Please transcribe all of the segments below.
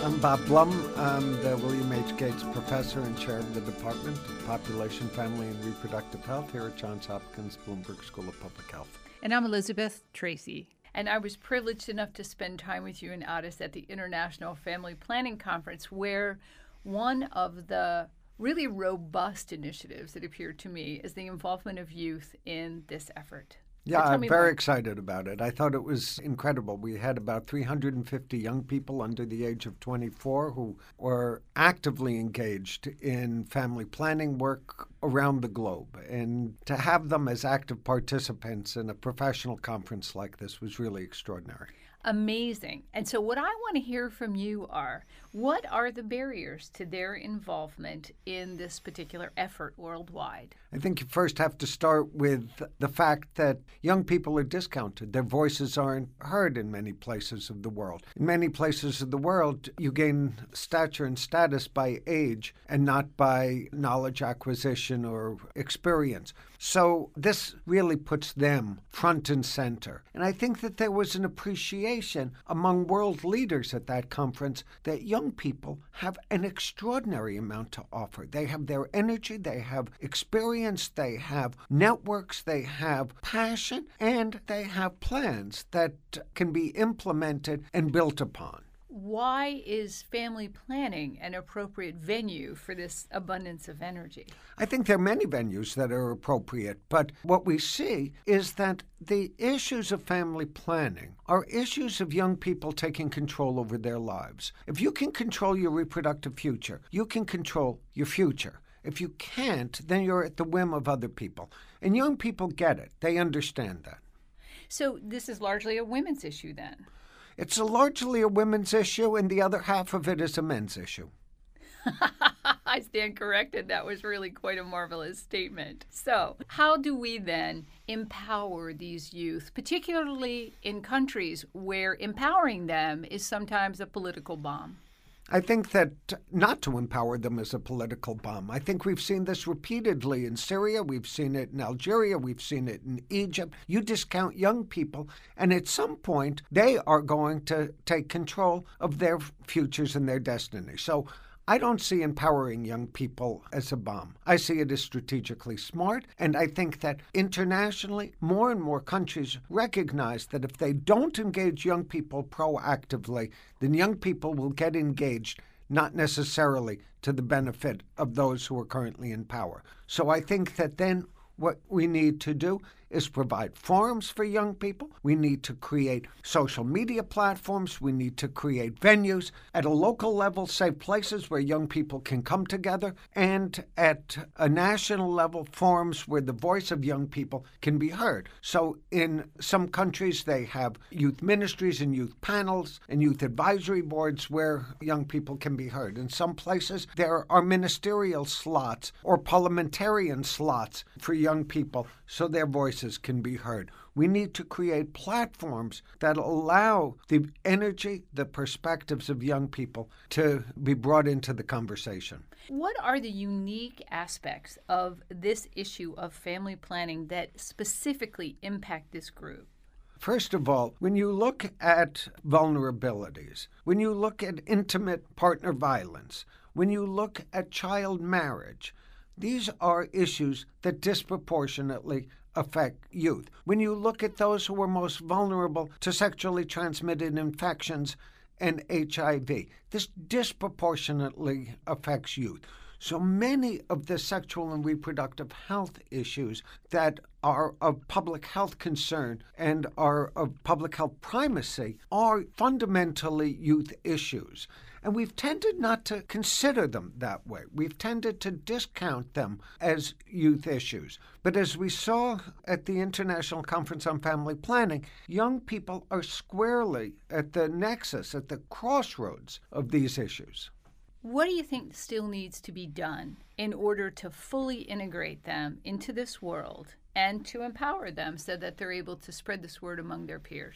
I'm Bob Blum. I'm the William H. Gates Professor and Chair of the Department of Population, Family, and Reproductive Health here at Johns Hopkins Bloomberg School of Public Health. And I'm Elizabeth Tracy. And I was privileged enough to spend time with you in Addis at the International Family Planning Conference, where one of the really robust initiatives, it appeared to me, is the involvement of youth in this effort. Yeah, I'm very excited about it. I thought it was incredible. We had about 350 young people under the age of 24 who were actively engaged in family planning work around the globe. And to have them as active participants in a professional conference like this was really extraordinary. Amazing. And so what I want to hear from you are, what are the barriers to their involvement in this particular effort worldwide? I think you first have to start with the fact that young people are discounted. Their voices aren't heard in many places of the world. In many places of the world, you gain stature and status by age and not by knowledge acquisition or experience. So this really puts them front and center. And I think that there was an appreciation among world leaders at that conference that young people have an extraordinary amount to offer. They have their energy, they have experience, they have networks, they have passion, and they have plans that can be implemented and built upon. Why is family planning an appropriate venue for this abundance of energy? I think there are many venues that are appropriate, but what we see is that the issues of family planning are issues of young people taking control over their lives. If you can control your reproductive future, you can control your future. If you can't, then you're at the whim of other people. And young people get it. They understand that. So this is largely a women's issue then? It's largely a women's issue, and the other half of it is a men's issue. I stand corrected. That was really quite a marvelous statement. So how do we then empower these youth, particularly in countries where empowering them is sometimes a political bomb? I think that not to empower them is a political bomb. I think we've seen this repeatedly in Syria. We've seen it in Algeria. We've seen it in Egypt. You discount young people, and at some point, they are going to take control of their futures and their destiny. So I don't see empowering young people as a bomb. I see it as strategically smart, and I think that internationally, more and more countries recognize that if they don't engage young people proactively, then young people will get engaged, not necessarily to the benefit of those who are currently in power. So I think that then what we need to do is provide forums for young people. We need to create social media platforms. We need to create venues at a local level, safe places where young people can come together, and at a national level, forums where the voice of young people can be heard. So in some countries, they have youth ministries and youth panels and youth advisory boards where young people can be heard. In some places, there are ministerial slots or parliamentarian slots for young people so their voices can be heard. We need to create platforms that allow the energy, the perspectives of young people to be brought into the conversation. What are the unique aspects of this issue of family planning that specifically impact this group? First of all, when you look at vulnerabilities, when you look at intimate partner violence, when you look at child marriage, these are issues that disproportionately affect youth. When you look at those who are most vulnerable to sexually transmitted infections and HIV, this disproportionately affects youth. So many of the sexual and reproductive health issues that are of public health concern and are of public health primacy are fundamentally youth issues. And we've tended not to consider them that way. We've tended to discount them as youth issues. But as we saw at the International Conference on Family Planning, young people are squarely at the nexus, at the crossroads of these issues. What do you think still needs to be done in order to fully integrate them into this world and to empower them so that they're able to spread this word among their peers?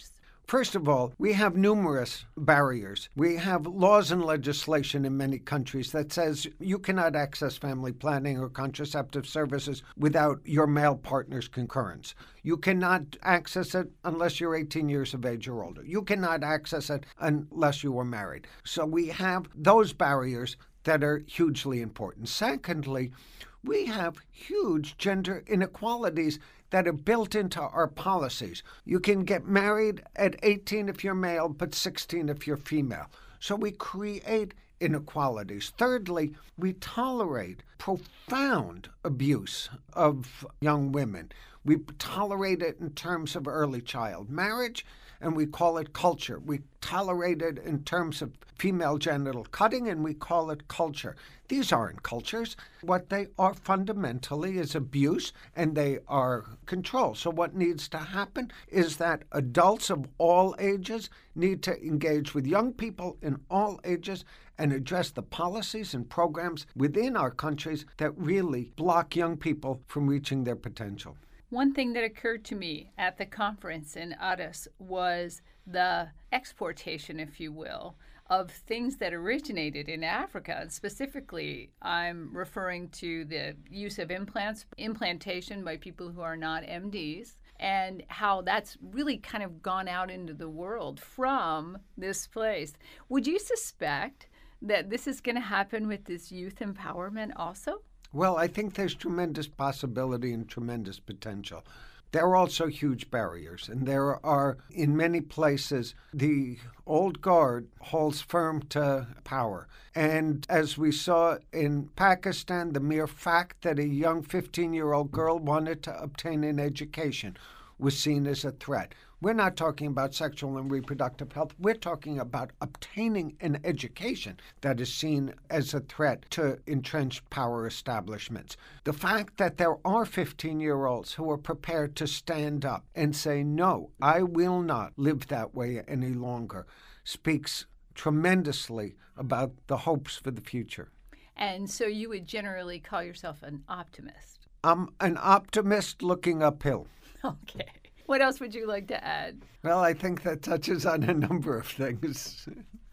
First of all, we have numerous barriers. We have laws and legislation in many countries that says you cannot access family planning or contraceptive services without your male partner's concurrence. You cannot access it unless you're 18 years of age or older. You cannot access it unless you are married. So we have those barriers that are hugely important. Secondly, we have huge gender inequalities that are built into our policies. You can get married at 18 if you're male, but 16 if you're female. So we create inequalities. Thirdly, we tolerate profound abuse of young women. We tolerate it in terms of early child marriage, and we call it culture. We tolerate it in terms of female genital cutting, and we call it culture. These aren't cultures. What they are fundamentally is abuse, and they are control. So what needs to happen is that adults of all ages need to engage with young people in all ages and address the policies and programs within our countries that really block young people from reaching their potential. One thing that occurred to me at the conference in Addis was the exportation, if you will, of things that originated in Africa. And specifically, I'm referring to the use of implantation by people who are not MDs, and how that's really kind of gone out into the world from this place. Would you suspect that this is going to happen with this youth empowerment also? Well, I think there's tremendous possibility and tremendous potential. There are also huge barriers, and there are, in many places, the old guard holds firm to power. And as we saw in Pakistan, the mere fact that a young 15-year-old girl wanted to obtain an education was seen as a threat. We're not talking about sexual and reproductive health. We're talking about obtaining an education that is seen as a threat to entrenched power establishments. The fact that there are 15-year-olds who are prepared to stand up and say, no, I will not live that way any longer, speaks tremendously about the hopes for the future. And so you would generally call yourself an optimist? I'm an optimist looking uphill. Okay. What else would you like to add? Well, I think that touches on a number of things.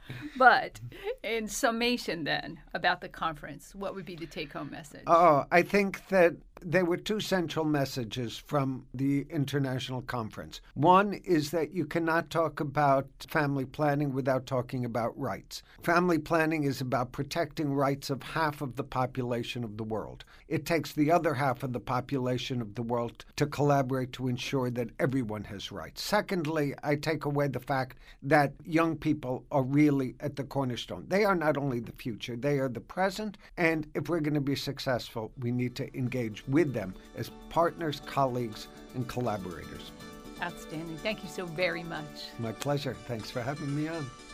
But in summation then, about the conference, what would be the take-home message? Oh, I think that there were two central messages from the international conference. One is that you cannot talk about family planning without talking about rights. Family planning is about protecting rights of half of the population of the world. It takes the other half of the population of the world to collaborate to ensure that everyone has rights. Secondly, I take away the fact that young people are really at the cornerstone. They are not only the future, they are the present, and if we're going to be successful, we need to engage with them as partners, colleagues, and collaborators. Outstanding. Thank you so very much. My pleasure. Thanks for having me on.